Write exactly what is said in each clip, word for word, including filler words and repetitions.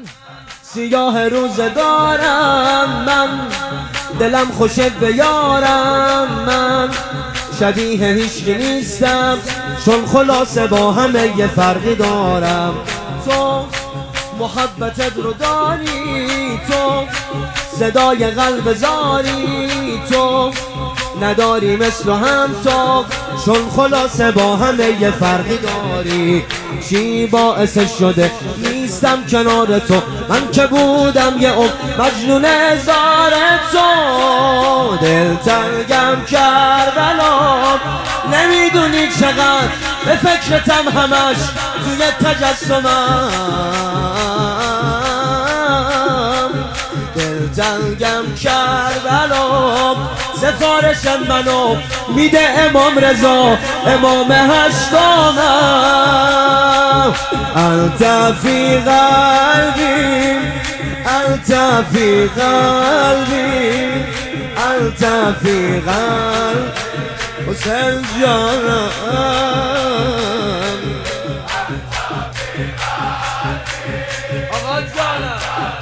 سیاه روزه دارم من، دلم خوشه به یارم من، شبیه هیچکی نیستم چون خلاصه با همه یه فرقی دارم. تو محبتت رو داری، تو صدای قلب زاری، تو نداری مثل هم تو چون خلاصه با همه یه فرقی داری. چی باعث شده نیستم کنار تو، من که بودم یه عمر مجنون هزار تو. دل تنگم کربلا، نمیدونی چقدر به فکرتم همش توی تجسمم. دل تنگم کربلا، سفارش منو میده امام رضا امام هشتمم. انت فی قلبی، انت فی قلبی، انت فی قلبی حسین جانم. آقا جانم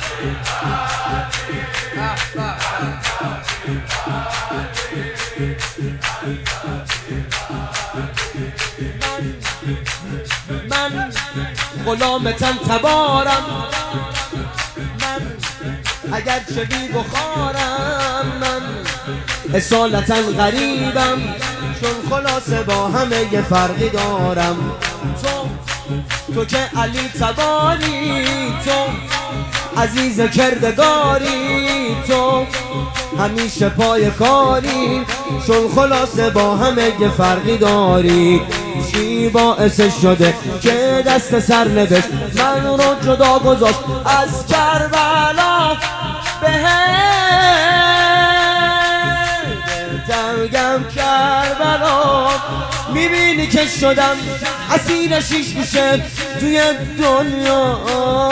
من غلامتم تبارم، من اگر چه بی بخارم، من اصالتا غریبم چون خلاصه با همه یه فرقی دارم. تو تو که علی تباری، تو عزیز کردگاری، تو همیشه پای کاری چون خلاصه با همه یه فرقی داری. چی باعث شده که دست سر نوشت من رو جدا گذاشت از کربلا به تنگم کربلا. میبینی که شدم اسیر شیش میشه توی دنیا.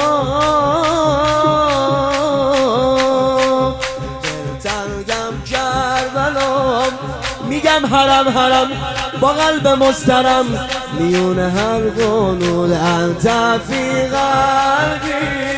تنگم کربلا، میگم حرم حرم با قلب مسترم میون هر گلول. انت فی قلبی،